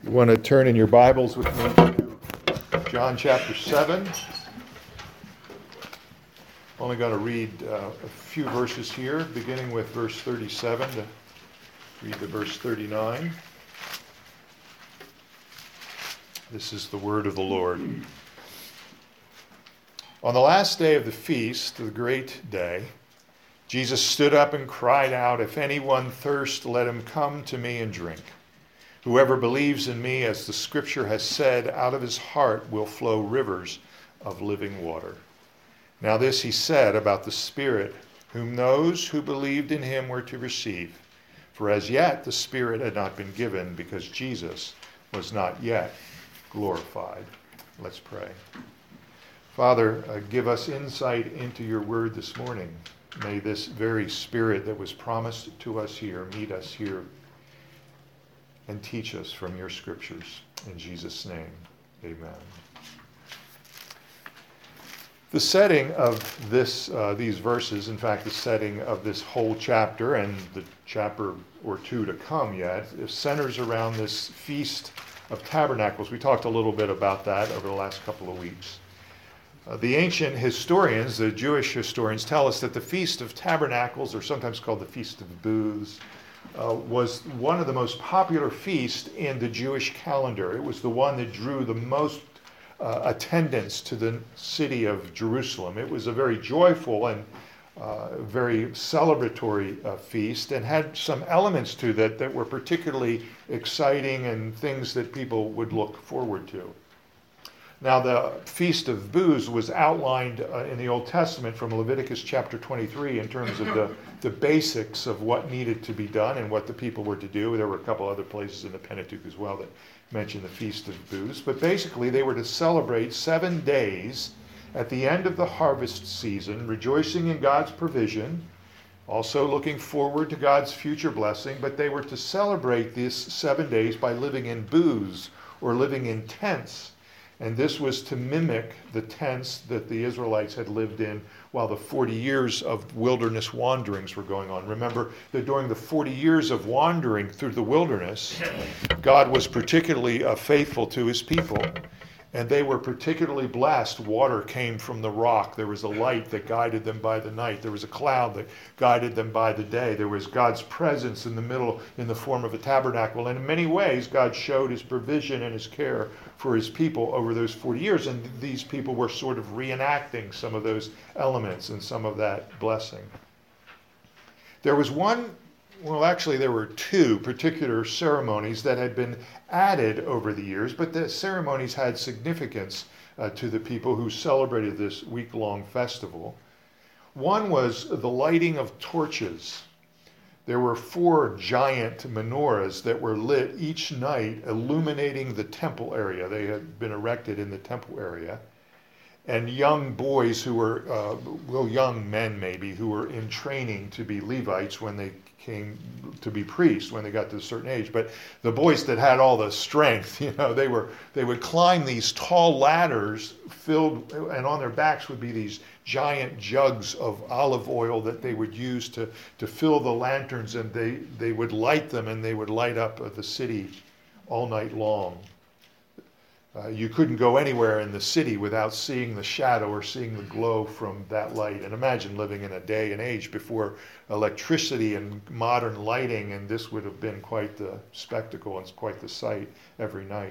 You want to turn in your Bibles with me to John chapter 7. Only going to read a few verses here, beginning with verse 37 to read to verse 39. This is the word of the Lord. On the last day of the feast, the great day, Jesus stood up and cried out, "If anyone thirst, let him come to me and drink. Whoever believes in me, as the scripture has said, out of his heart will flow rivers of living water." Now this he said about the Spirit, whom those who believed in him were to receive. For as yet the Spirit had not been given, because Jesus was not yet glorified. Let's pray. Father, give us insight into your word this morning. May this very Spirit that was promised to us here meet us here and teach us from your scriptures. In Jesus' name, amen. The setting of these verses, in fact, the setting of this whole chapter and the chapter or two to come yet, centers around this Feast of Tabernacles. We talked a little bit about that over the last couple of weeks. The ancient historians, the Jewish historians, tell us that the Feast of Tabernacles, or sometimes called the Feast of Booths, was one of the most popular feasts in the Jewish calendar. It was the one that drew the most attendance to the city of Jerusalem. It was a very joyful and very celebratory feast, and had some elements to that were particularly exciting and things that people would look forward to. Now, the Feast of Booths was outlined in the Old Testament from Leviticus chapter 23 in terms of the basics of what needed to be done and what the people were to do. There were a couple other places in the Pentateuch as well that mentioned the Feast of Booths. But basically, they were to celebrate 7 days at the end of the harvest season, rejoicing in God's provision, also looking forward to God's future blessing. But they were to celebrate these 7 days by living in booths or living in tents. And this was to mimic the tents that the Israelites had lived in while the 40 years of wilderness wanderings were going on. Remember that during the 40 years of wandering through the wilderness, God was particularly faithful to his people. And they were particularly blessed. Water came from the rock. There was a light that guided them by the night. There was a cloud that guided them by the day. There was God's presence in the middle in the form of a tabernacle. And in many ways, God showed his provision and his care for his people over those 40 years. And these people were sort of reenacting some of those elements and some of that blessing. There was there were two particular ceremonies that had been added over the years, but the ceremonies had significance to the people who celebrated this week-long festival. One was the lighting of torches. There were 4 giant menorahs that were lit each night, illuminating the temple area. They had been erected in the temple area. And young boys who were, young men maybe, who were in training to be Levites when they came to be priests when they got to a certain age. But the boys that had all the strength, they would climb these tall ladders filled, and on their backs would be these giant jugs of olive oil that they would use to fill the lanterns, and they would light them, and they would light up the city all night long. You couldn't go anywhere in the city without seeing the shadow or seeing the glow from that light. And imagine living in a day and age before electricity and modern lighting, and this would have been quite the spectacle and quite the sight every night.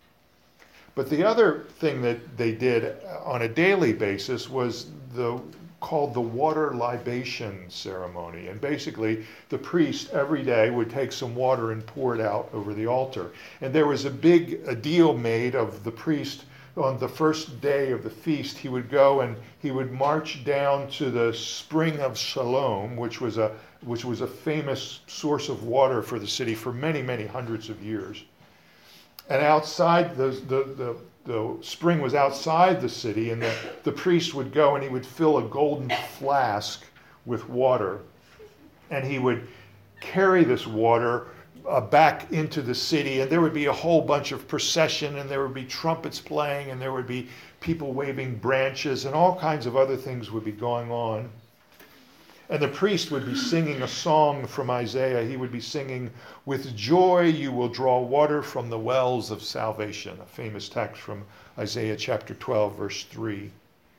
But the other thing that they did on a daily basis was called the water libation ceremony. And basically, the priest every day would take some water and pour it out over the altar. And there was a deal made of the priest on the first day of the feast. He would go and he would march down to the spring of Siloam, which was a famous source of water for the city for many, many hundreds of years. And outside the spring was outside the city, and the priest would go and he would fill a golden flask with water, and he would carry this water back into the city, and there would be a whole bunch of procession, and there would be trumpets playing, and there would be people waving branches, and all kinds of other things would be going on. And the priest would be singing a song from Isaiah. He would be singing, "With joy you will draw water from the wells of salvation," a famous text from Isaiah chapter 12, verse 3.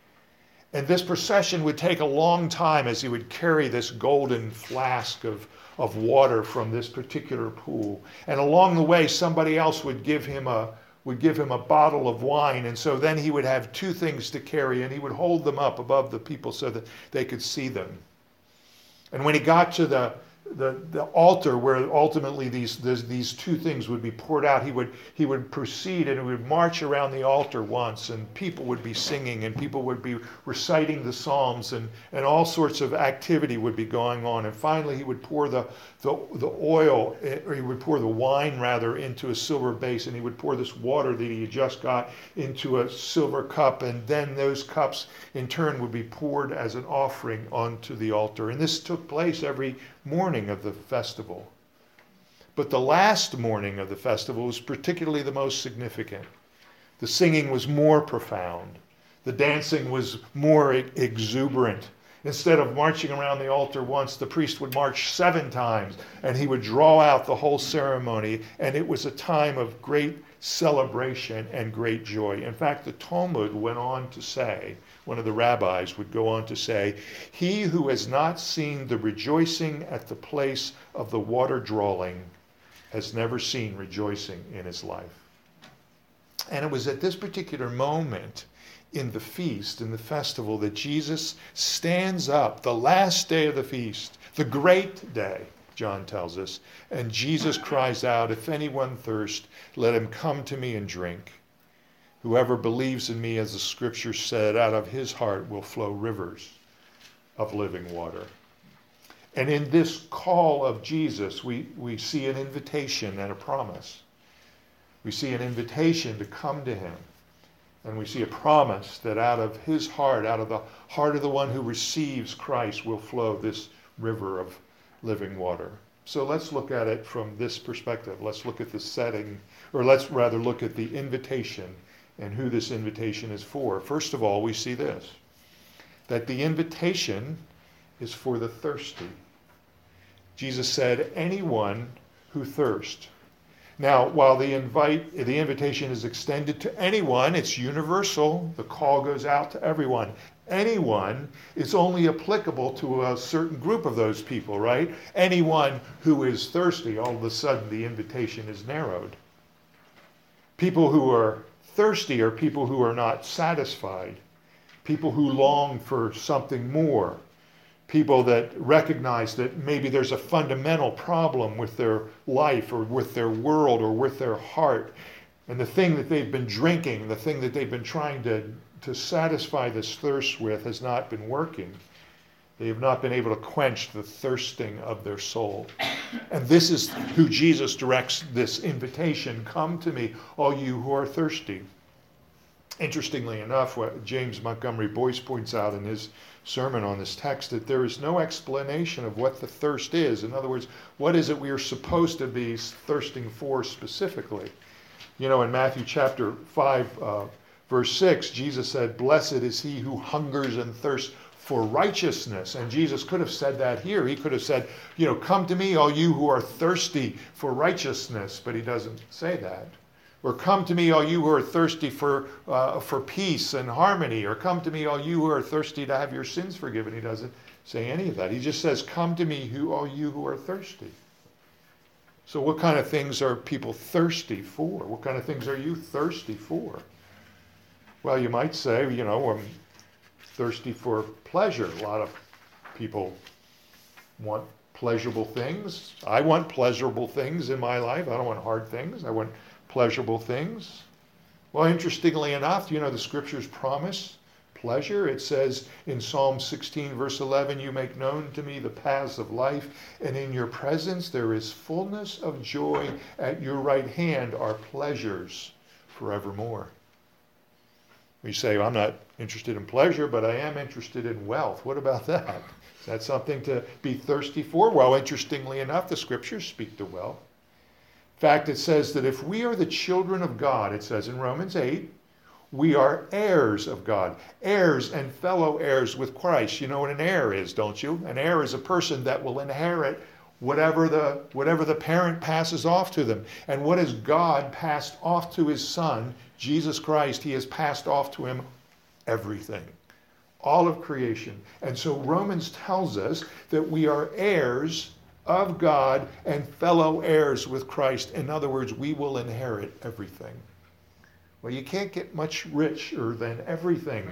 And this procession would take a long time as he would carry this golden flask of water from this particular pool. And along the way, somebody else would give him a bottle of wine. And so then he would have two things to carry, and he would hold them up above the people so that they could see them. And when he got to the altar where ultimately these two things would be poured out, he would proceed and he would march around the altar once, and people would be singing and people would be reciting the Psalms, and all sorts of activity would be going on. And finally he would pour the oil, or he would pour the wine rather, into a silver base, and he would pour this water that he had just got into a silver cup, and then those cups in turn would be poured as an offering onto the altar. And this took place every morning of the festival. But the last morning of the festival was particularly the most significant. The singing was more profound. The dancing was more exuberant. Instead of marching around the altar once, the priest would march 7 times, and he would draw out the whole ceremony, and it was a time of great celebration and great joy. In fact, the Talmud went on to say, one of the rabbis would go on to say, "He who has not seen the rejoicing at the place of the water drawing has never seen rejoicing in his life." And it was at this particular moment in the feast, in the festival, that Jesus stands up, the last day of the feast, the great day, John tells us, and Jesus cries out, "If anyone thirst, let him come to me and drink. Whoever believes in me, as the scripture said, out of his heart will flow rivers of living water." And in this call of Jesus, we see an invitation and a promise. We see an invitation to come to him. And we see a promise that out of his heart, out of the heart of the one who receives Christ, will flow this river of living water. So let's look at it from this perspective. Let's look at the setting, or let's rather look at the invitation and who this invitation is for. First of all, we see this, that the invitation is for the thirsty. Jesus said, "Anyone who thirsts." Now, while the invitation is extended to anyone, it's universal. The call goes out to everyone. Anyone is only applicable to a certain group of those people, right? Anyone who is thirsty, all of a sudden the invitation is narrowed. People who are thirsty are people who are not satisfied, people who long for something more, people that recognize that maybe there's a fundamental problem with their life or with their world or with their heart. And the thing that they've been drinking, the thing that they've been trying to satisfy this thirst with has not been working. They have not been able to quench the thirsting of their soul. And this is who Jesus directs this invitation. "Come to me, all you who are thirsty." Interestingly enough, what James Montgomery Boyce points out in his sermon on this text, that there is no explanation of what the thirst is. In other words, what is it we are supposed to be thirsting for specifically? You know, in Matthew chapter 5, verse 6, Jesus said, "Blessed is he who hungers and thirsts for righteousness." And Jesus could have said that here. He could have said, "Come to me, all you who are thirsty for righteousness," but he doesn't say that. Or, "Come to me, all you who are thirsty for peace and harmony," or, "Come to me, all you who are thirsty to have your sins forgiven." He doesn't say any of that. He just says, "Come to me, all you who are thirsty." So what kind of things are people thirsty for? What kind of things are you thirsty for? Well, you might say, I'm thirsty for pleasure. A lot of people want pleasurable things. I want pleasurable things in my life. I don't want hard things. I want pleasurable things. Well, interestingly enough, the scriptures promise pleasure. It says in Psalm 16, verse 11, "You make known to me the paths of life, and in your presence there is fullness of joy. At your right hand are pleasures forevermore." We say, "I'm not interested in pleasure, but I am interested in wealth." What about that? Is that something to be thirsty for? Well, interestingly enough, the scriptures speak to wealth. In fact, it says that if we are the children of God, it says in Romans 8, We are heirs of God, heirs and fellow heirs with Christ. You know what an heir is, don't you? An heir is a person that will inherit whatever the parent passes off to them. And what has God passed off to his Son, Jesus Christ? He has passed off to him everything, all of creation. And so Romans tells us that we are heirs of God and fellow heirs with Christ. In other words, we will inherit everything. Well, you can't get much richer than everything.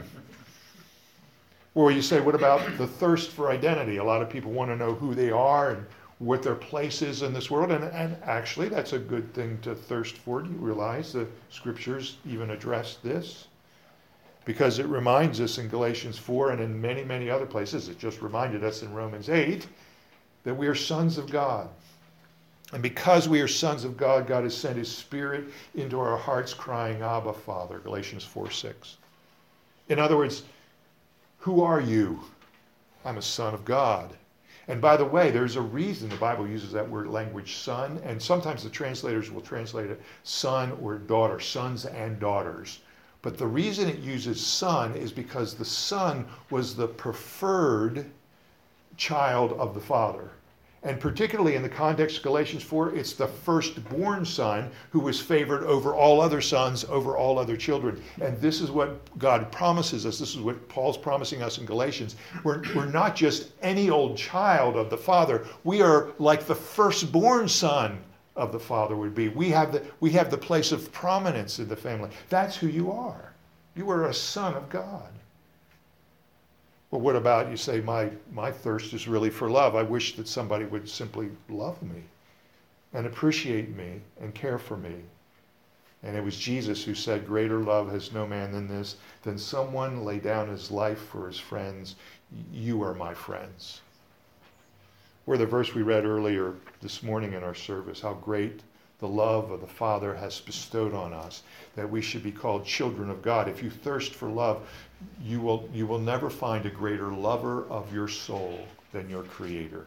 Or you say, what about the thirst for identity? A lot of people want to know who they are and what their place is in this world. And actually, that's a good thing to thirst for. Do you realize the scriptures even address this? Because it reminds us in Galatians 4 and in many, many other places, it just reminded us in Romans 8, that we are sons of God. And because we are sons of God, God has sent his Spirit into our hearts crying, Abba, Father, Galatians 4:6. In other words, who are you? I'm a son of God. And by the way, there's a reason the Bible uses that word language, son, and sometimes the translators will translate it son or daughter, sons and daughters. But the reason it uses son is because the son was the preferred child of the father. And particularly in the context of Galatians 4, it's the firstborn son who was favored over all other sons, over all other children. And this is what God promises us. This is what Paul's promising us in Galatians. We're not just any old child of the Father. We are like the firstborn son of the Father would be. We have the place of prominence in the family. That's who you are. You are a son of God. Well, what about, you say, my thirst is really for love. I wish that somebody would simply love me and appreciate me and care for me. And it was Jesus who said, greater love has no man than this, than someone lay down his life for his friends. You are my friends. Or the verse we read earlier this morning in our service, how great the love of the Father has bestowed on us, that we should be called children of God. If you thirst for love, you will never find a greater lover of your soul than your Creator.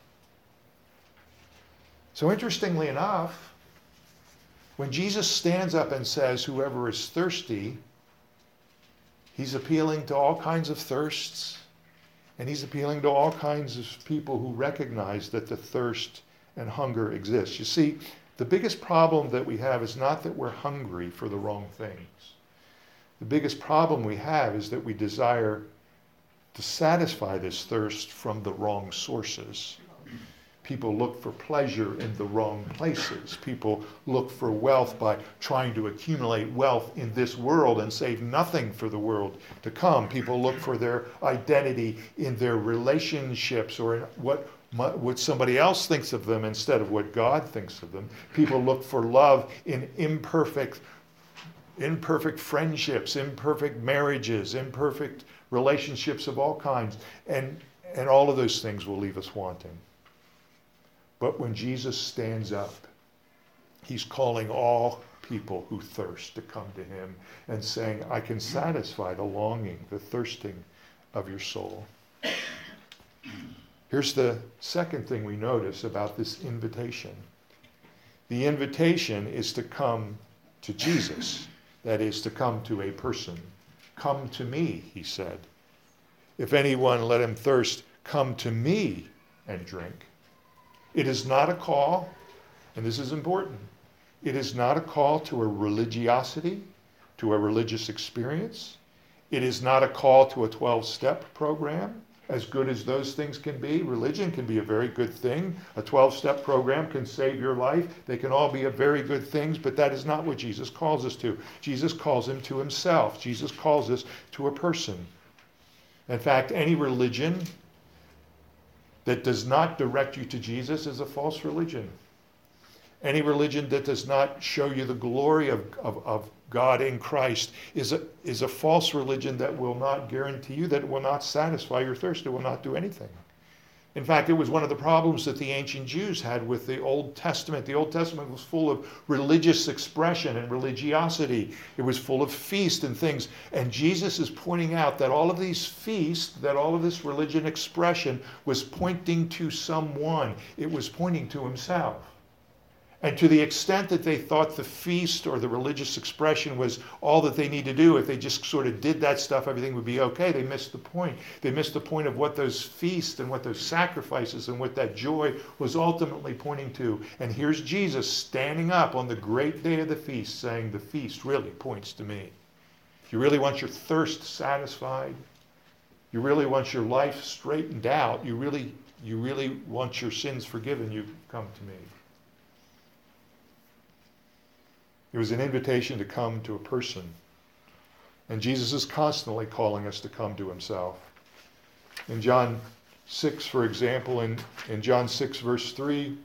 So interestingly enough, when Jesus stands up and says, whoever is thirsty, he's appealing to all kinds of thirsts, and he's appealing to all kinds of people who recognize that the thirst and hunger exists. You see, the biggest problem that we have is not that we're hungry for the wrong things. The biggest problem we have is that we desire to satisfy this thirst from the wrong sources. People look for pleasure in the wrong places. People look for wealth by trying to accumulate wealth in this world and save nothing for the world to come. People look for their identity in their relationships or in what somebody else thinks of them instead of what God thinks of them. People look for love in imperfect friendships, imperfect marriages, imperfect relationships of all kinds. And all of those things will leave us wanting. But when Jesus stands up, he's calling all people who thirst to come to him and saying, I can satisfy the longing, the thirsting of your soul. Here's the second thing we notice about this invitation. The invitation is to come to Jesus. That is, to come to a person. Come to me, he said. If anyone let him thirst, come to me and drink. It is not a call, and this is important, it is not a call to a religiosity, to a religious experience. It is not a call to a 12-step program. As good as those things can be, religion can be a very good thing. A 12-step program can save your life. They can all be very good things, but that is not what Jesus calls us to. Jesus calls him to himself. Jesus calls us to a person. In fact, any religion that does not direct you to Jesus is a false religion. Any religion that does not show you the glory of God in Christ is a false religion that will not guarantee you, that it will not satisfy your thirst. It will not do anything. In fact, it was one of the problems that the ancient Jews had with the Old Testament. The Old Testament was full of religious expression and religiosity. It was full of feasts and things. And Jesus is pointing out that all of these feasts, that all of this religion expression was pointing to someone. It was pointing to himself. And to the extent that they thought the feast or the religious expression was all that they need to do, if they just sort of did that stuff, everything would be okay, they missed the point. They missed the point of what those feasts and what those sacrifices and what that joy was ultimately pointing to. And here's Jesus standing up on the great day of the feast saying, the feast really points to me. If you really want your thirst satisfied, you really want your life straightened out, you really want your sins forgiven, you come to me. It was an invitation to come to a person. And Jesus is constantly calling us to come to himself. In John 6, for example, in John 6, verse 3,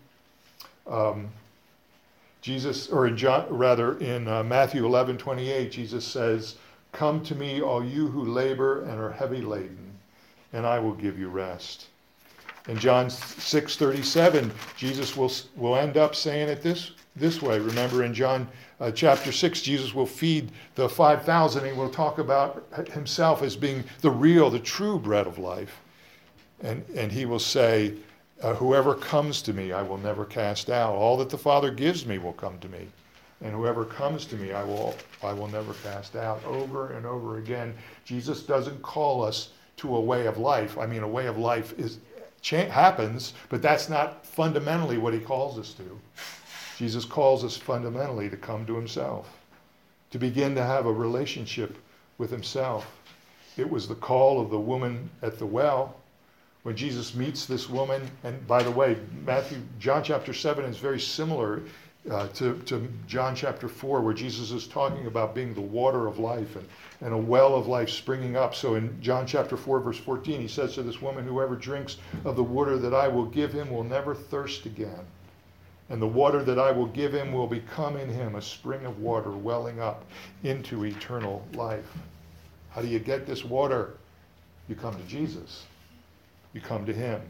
in Matthew 11:28, Jesus says, "Come to me, all you who labor and are heavy laden, and I will give you rest." In John 6:37, Jesus will end up saying it this way. Remember, in John chapter 6, Jesus will feed the 5,000. He will talk about himself as being the true bread of life. And he will say, whoever comes to me, I will never cast out. All that the Father gives me will come to me. And whoever comes to me, I will never cast out. Over and over again, Jesus doesn't call us to a way of life. I mean, a way of life happens, but that's not fundamentally what he calls us to. Jesus calls us fundamentally to come to himself, to begin to have a relationship with himself. It was the call of the woman at the well. When Jesus meets this woman, and by the way, John chapter 7 is very similar to John chapter 4, where Jesus is talking about being the water of life and a well of life springing up. So in John chapter 4, verse 14, he says to this woman, whoever drinks of the water that I will give him will never thirst again. And the water that I will give him will become in him a spring of water welling up into eternal life. How do you get this water? You come to Jesus. You come to him.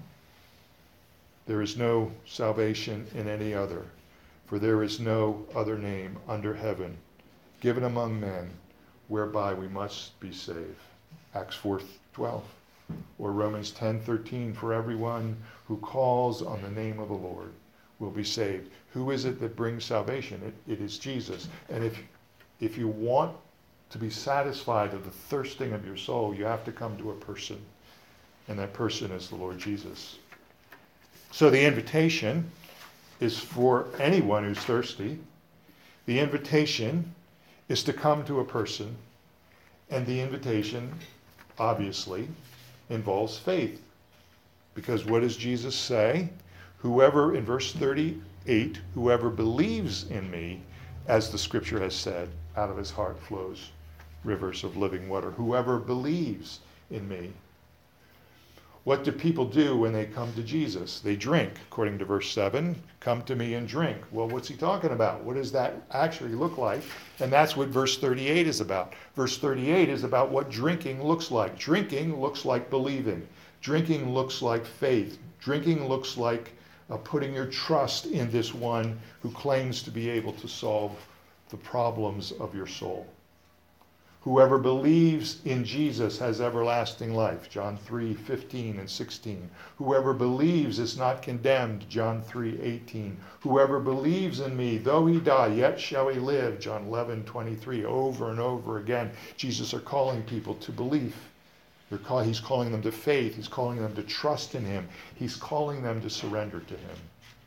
There is no salvation in any other, for there is no other name under heaven given among men whereby we must be saved. Acts 4:12. Or Romans 10:13, for everyone who calls on the name of the Lord will be saved. Who is it that brings salvation? It is Jesus. And if you want to be satisfied of the thirsting of your soul, you have to come to a person. And that person is the Lord Jesus. So the invitation is for anyone who's thirsty. The invitation is to come to a person. And the invitation, obviously, involves faith. Because what does Jesus say? Whoever, in verse 38, whoever believes in me, as the scripture has said, out of his heart flows rivers of living water. Whoever believes in me. What do people do when they come to Jesus? They drink, according to verse 7. Come to me and drink. Well, what's he talking about? What does that actually look like? And that's what verse 38 is about. Verse 38 is about what drinking looks like. Drinking looks like believing. Drinking looks like faith. Drinking looks like putting your trust in this one who claims to be able to solve the problems of your soul. Whoever believes in Jesus has everlasting life, John 3:15 and 16. Whoever believes is not condemned, John 3:18. Whoever believes in me, though he die, yet shall he live, John 11:23. Over and over again, Jesus are calling people to belief. He's calling them to faith. He's calling them to trust in him. He's calling them to surrender to him.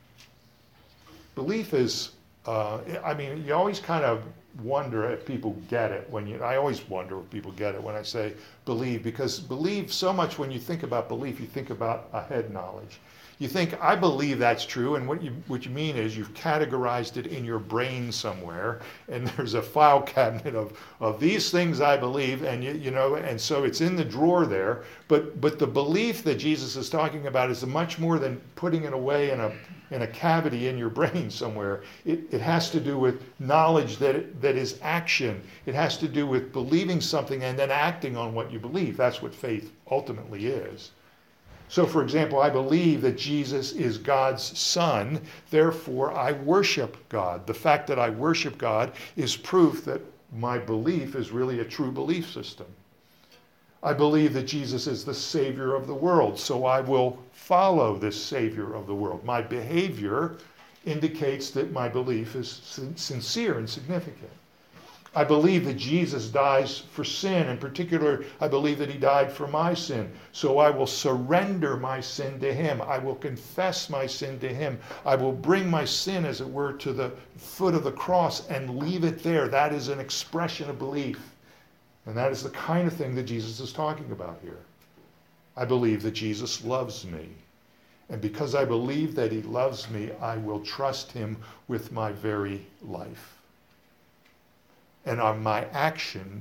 Belief is, you always kind of wonder if people get it. I always wonder if people get it when I say believe, because believe, so much when you think about belief, you think about a head knowledge. You think, I believe that's true, and what you mean is you've categorized it in your brain somewhere, and there's a file cabinet of these things I believe, and and so it's in the drawer there. But the belief that Jesus is talking about is much more than putting it away in a cavity in your brain somewhere. It has to do with knowledge that is action. It has to do with believing something and then acting on what you believe. That's what faith ultimately is. So, for example, I believe that Jesus is God's Son, therefore I worship God. The fact that I worship God is proof that my belief is really a true belief system. I believe that Jesus is the Savior of the world, so I will follow this Savior of the world. My behavior indicates that my belief is sincere and significant. I believe that Jesus dies for sin. In particular, I believe that he died for my sin. So I will surrender my sin to him. I will confess my sin to him. I will bring my sin, as it were, to the foot of the cross and leave it there. That is an expression of belief. And that is the kind of thing that Jesus is talking about here. I believe that Jesus loves me. And because I believe that he loves me, I will trust him with my very life. And my action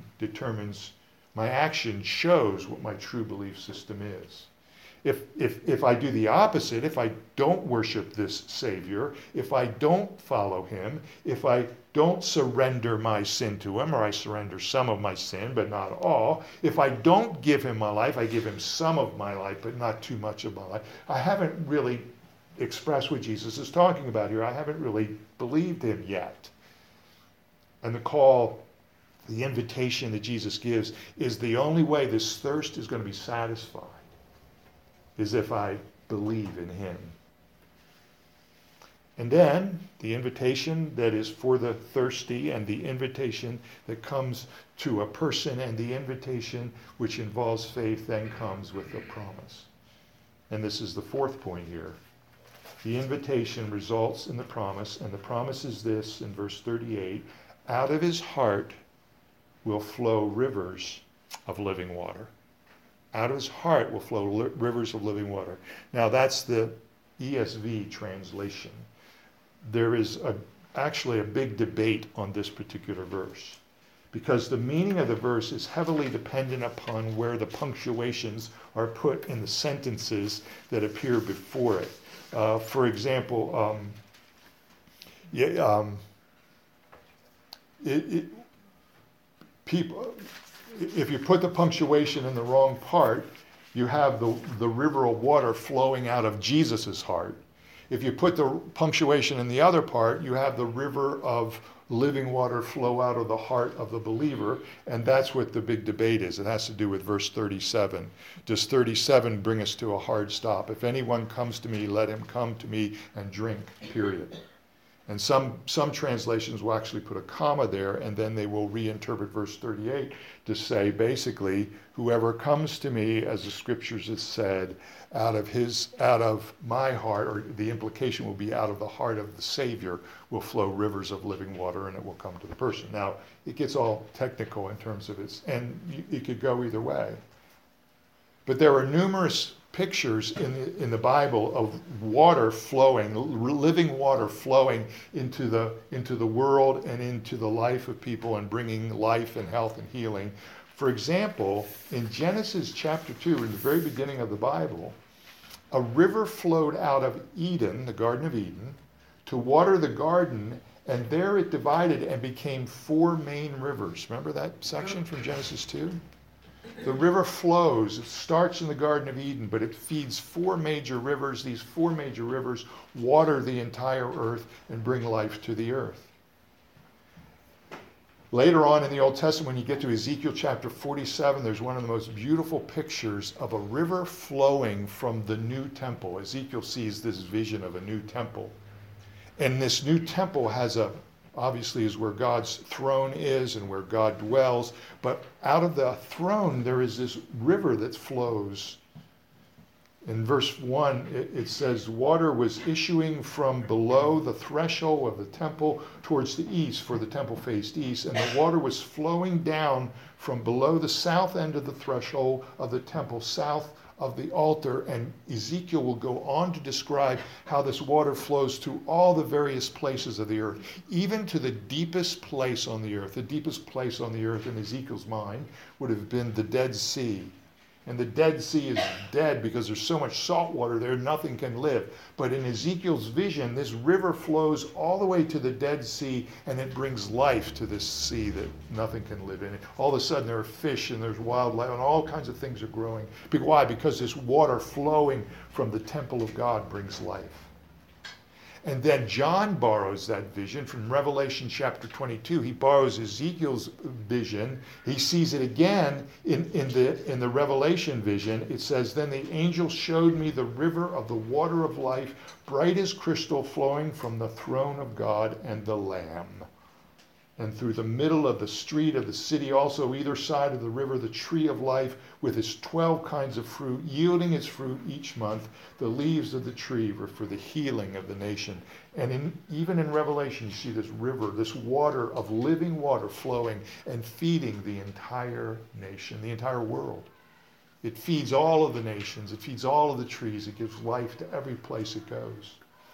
shows what my true belief system is. If I do the opposite, if I don't worship this Savior, if I don't follow him, if I don't surrender my sin to him, or I surrender some of my sin, but not all, if I don't give him my life, I give him some of my life, but not too much of my life, I haven't really expressed what Jesus is talking about here. I haven't really believed him yet. And the invitation that Jesus gives is the only way this thirst is going to be satisfied, is if I believe in him. And then the invitation that is for the thirsty, and the invitation that comes to a person, and the invitation which involves faith then comes with the promise. And this is the fourth point here. The invitation results in the promise, and the promise is this in verse 38, out of his heart will flow rivers of living water. Out of his heart will flow rivers of living water. Now that's the ESV translation. There is actually a big debate on this particular verse, because the meaning of the verse is heavily dependent upon where the punctuations are put in the sentences that appear before it. For example, if you put the punctuation in the wrong part, you have the river of water flowing out of Jesus' heart. If you put the punctuation in the other part, you have the river of living water flow out of the heart of the believer, and that's what the big debate is. It has to do with verse 37. Does 37 bring us to a hard stop? If anyone comes to me, let him come to me and drink, period. And some translations will actually put a comma there, and then they will reinterpret verse 38 to say, basically, whoever comes to me, as the scriptures have said, out of my heart, or the implication will be out of the heart of the Savior, will flow rivers of living water, and it will come to the person. Now, it gets all technical in terms of its, and it could go either way. But there are numerous pictures in the Bible of water flowing, living water flowing into the world and into the life of people, and bringing life and health and healing. For example, in Genesis chapter 2, in the very beginning of the Bible, a river flowed out of Eden, the Garden of Eden, to water the garden, and there it divided and became 4 main rivers. Remember that section from Genesis 2? The river flows. It starts in the Garden of Eden, but it feeds 4 major rivers. These 4 major rivers water the entire earth and bring life to the earth. Later on in the Old Testament, when you get to Ezekiel chapter 47, there's one of the most beautiful pictures of a river flowing from the new temple. Ezekiel sees this vision of a new temple. And this new temple obviously is where God's throne is and where God dwells. But out of the throne, there is this river that flows. In verse 1, it says, water was issuing from below the threshold of the temple towards the east, for the temple faced east, and the water was flowing down from below the south end of the threshold of the temple, south of the altar. And Ezekiel will go on to describe how this water flows to all the various places of the earth, even to the deepest place on the earth. The deepest place on the earth in Ezekiel's mind would have been the Dead Sea. And the Dead Sea is dead because there's so much salt water there, nothing can live. But in Ezekiel's vision, this river flows all the way to the Dead Sea, and it brings life to this sea that nothing can live in. All of a sudden there are fish and there's wildlife and all kinds of things are growing. Why? Because this water flowing from the temple of God brings life. And then John borrows that vision from Revelation chapter 22. He borrows Ezekiel's vision. He sees it again in the Revelation vision. It says, "Then the angel showed me the river of the water of life, bright as crystal, flowing from the throne of God and the Lamb. And through the middle of the street of the city, also either side of the river, the tree of life with its 12 kinds of fruit, yielding its fruit each month. The leaves of the tree were for the healing of the nation." And even in Revelation, you see this river, this water of living water flowing and feeding the entire nation, the entire world. It feeds all of the nations. It feeds all of the trees. It gives life to every place it goes.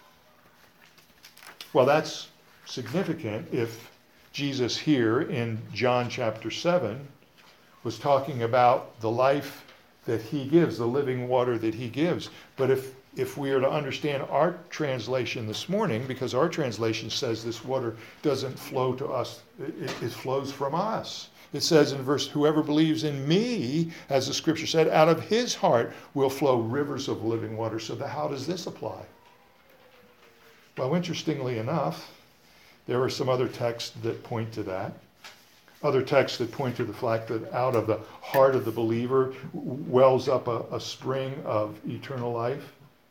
Well, that's significant if Jesus here in John chapter 7 was talking about the life that he gives, the living water that he gives. But if we are to understand our translation this morning, because our translation says this water doesn't flow to us, it flows from us. It says in verse, "Whoever believes in me," as the scripture said, "out of his heart will flow rivers of living water." So how does this apply? Well, interestingly enough, there are some other texts that point to that. Other texts that point to the fact that out of the heart of the believer wells up a spring of eternal life.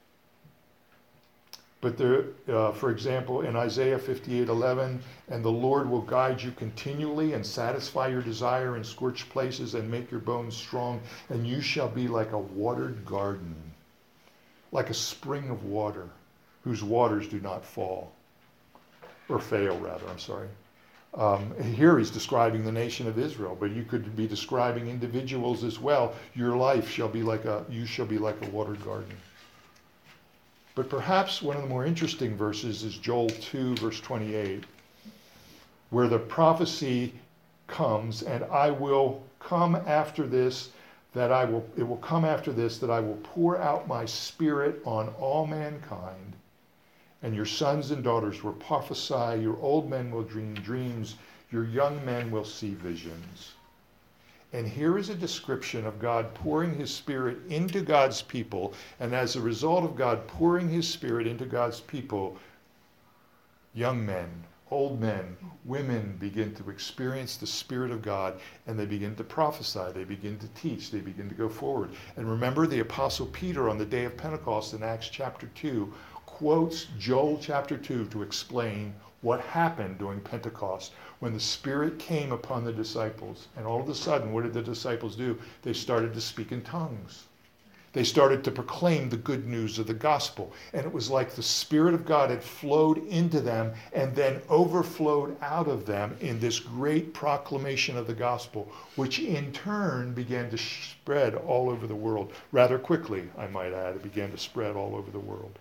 But there, for example, in Isaiah 58:11, "And the Lord will guide you continually and satisfy your desire in scorched places and make your bones strong, and you shall be like a watered garden, like a spring of water, whose waters do not fall." Or fail, rather, I'm sorry. Here he's describing the nation of Israel, but you could be describing individuals as well. Your life shall be you shall be like a watered garden. But perhaps one of the more interesting verses is Joel 2, verse 28, where the prophecy comes, "And I will come after this, it will come after this, that I will pour out my spirit on all mankind. And your sons and daughters will prophesy, your old men will dream dreams, your young men will see visions." And here is a description of God pouring his spirit into God's people. And as a result of God pouring his spirit into God's people, young men, old men, women begin to experience the Spirit of God, and they begin to prophesy, they begin to teach, they begin to go forward. And remember, the Apostle Peter on the day of Pentecost in Acts chapter 2 quotes Joel chapter 2 to explain what happened during Pentecost when the Spirit came upon the disciples. And all of a sudden, what did the disciples do? They started to speak in tongues. They started to proclaim the good news of the gospel. And it was like the Spirit of God had flowed into them and then overflowed out of them in this great proclamation of the gospel, which in turn began to spread all over the world. Rather quickly, I might add, it began to spread all over the world.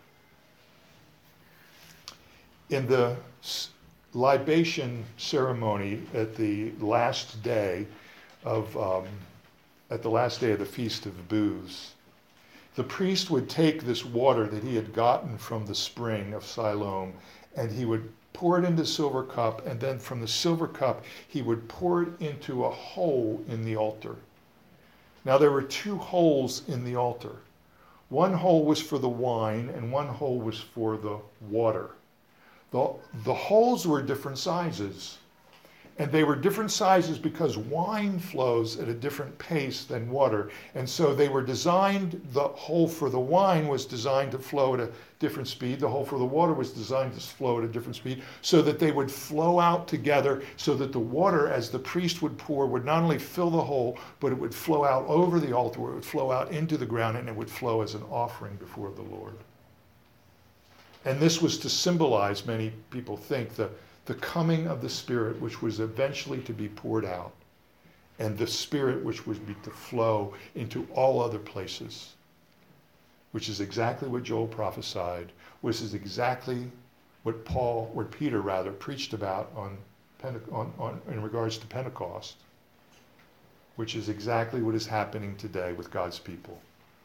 In the libation ceremony at the last day of the Feast of Booths, the priest would take this water that he had gotten from the spring of Siloam, and he would pour it into a silver cup, and then from the silver cup he would pour it into a hole in the altar. Now there were 2 holes in the altar. One hole was for the wine, and one hole was for the water. The holes were different sizes, and they were different sizes because wine flows at a different pace than water. And so they were designed, the hole for the wine was designed to flow at a different speed. The hole for the water was designed to flow at a different speed so that they would flow out together, so that the water, as the priest would pour, would not only fill the hole, but it would flow out over the altar, it would flow out into the ground, and it would flow as an offering before the Lord. And this was to symbolize, many people think, the coming of the Spirit, which was eventually to be poured out, and the Spirit which would be to flow into all other places, which is exactly what Joel prophesied, which is exactly what Peter preached about in regards to Pentecost, which is exactly what is happening today with God's people.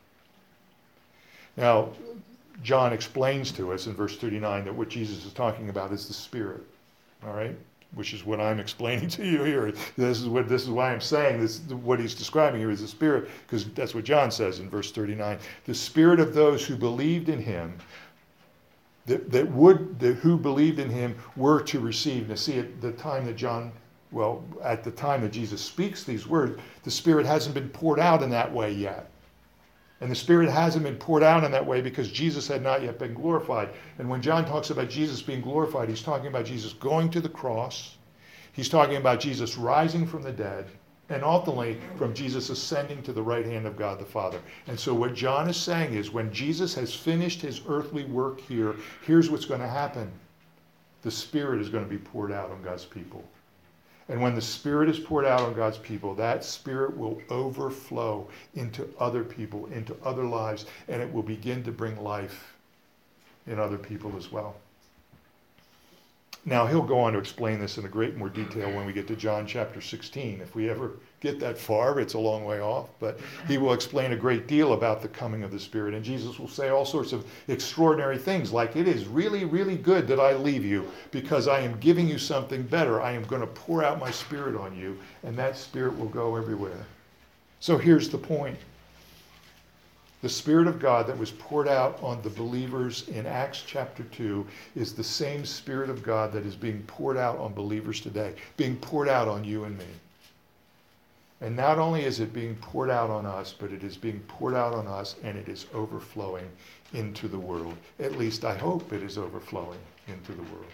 Now, John explains to us in verse 39 that what Jesus is talking about is the Spirit, all right? Which is what I'm explaining to you here. This is why I'm saying this. What he's describing here is the Spirit, because that's what John says in verse 39. The Spirit of those who believed in him, who believed in him were to receive. Now see, at the time that Jesus speaks these words, the Spirit hasn't been poured out in that way yet. And the Spirit hasn't been poured out in that way because Jesus had not yet been glorified. And when John talks about Jesus being glorified, he's talking about Jesus going to the cross. He's talking about Jesus rising from the dead. And ultimately from Jesus ascending to the right hand of God the Father. And so what John is saying is when Jesus has finished his earthly work here, here's what's going to happen. The Spirit is going to be poured out on God's people. And when the Spirit is poured out on God's people, that Spirit will overflow into other people, into other lives, and it will begin to bring life in other people as well. Now, he'll go on to explain this in a great more detail when we get to John chapter 16. If we ever get that far, it's a long way off, but he will explain a great deal about the coming of the Spirit. And Jesus will say all sorts of extraordinary things like, it is really, really good that I leave you because I am giving you something better. I am going to pour out my Spirit on you, and that Spirit will go everywhere. So here's the point. The Spirit of God that was poured out on the believers in Acts chapter 2 is the same Spirit of God that is being poured out on believers today, being poured out on you and me. And not only is it being poured out on us, but it is being poured out on us and it is overflowing into the world. At least I hope it is overflowing into the world.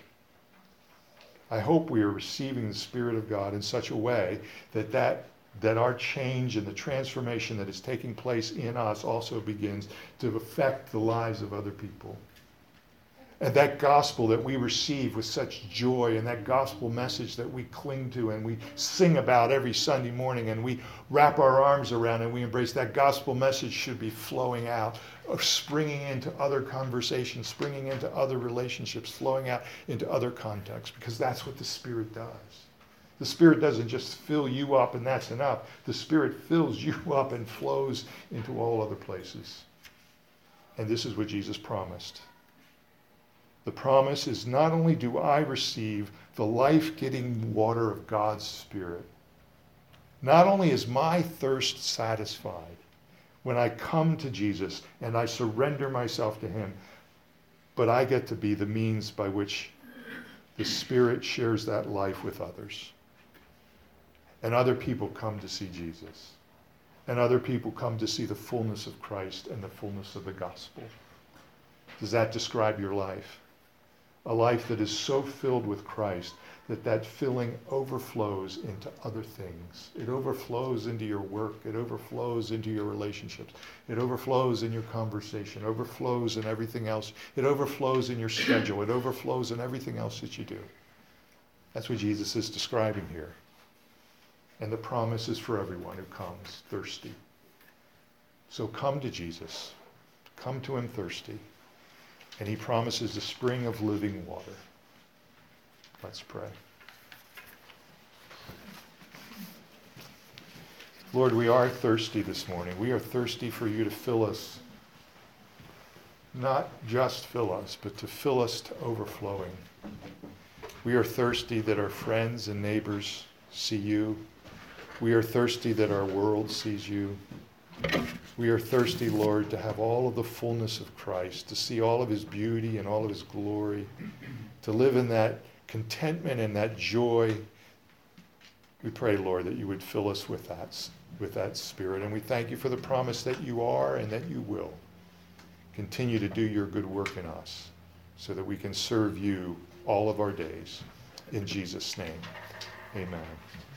I hope we are receiving the Spirit of God in such a way that our change and the transformation that is taking place in us also begins to affect the lives of other people. And that gospel that we receive with such joy, and that gospel message that we cling to and we sing about every Sunday morning and we wrap our arms around and we embrace, that gospel message should be flowing out, springing into other conversations, springing into other relationships, flowing out into other contexts, because that's what the Spirit does. The Spirit doesn't just fill you up and that's enough. The Spirit fills you up and flows into all other places. And this is what Jesus promised. The promise is not only do I receive the life-giving water of God's Spirit, not only is my thirst satisfied when I come to Jesus and I surrender myself to him, but I get to be the means by which the Spirit shares that life with others. And other people come to see Jesus. And other people come to see the fullness of Christ and the fullness of the gospel. Does that describe your life? A life that is so filled with Christ that filling overflows into other things. It overflows into your work. It overflows into your relationships. It overflows in your conversation. It overflows in everything else. It overflows in your schedule. It overflows in everything else that you do. That's what Jesus is describing here. And the promise is for everyone who comes thirsty. So come to Jesus. Come to him thirsty. And he promises a spring of living water. Let's pray. Lord, we are thirsty this morning. We are thirsty for you to fill us. Not just fill us, but to fill us to overflowing. We are thirsty that our friends and neighbors see you. We are thirsty that our world sees you. We are thirsty, Lord, to have all of the fullness of Christ, to see all of his beauty and all of his glory, to live in that contentment and that joy. We pray, Lord, that you would fill us with that Spirit. And we thank you for the promise that you are and that you will continue to do your good work in us so that we can serve you all of our days. In Jesus' name, amen.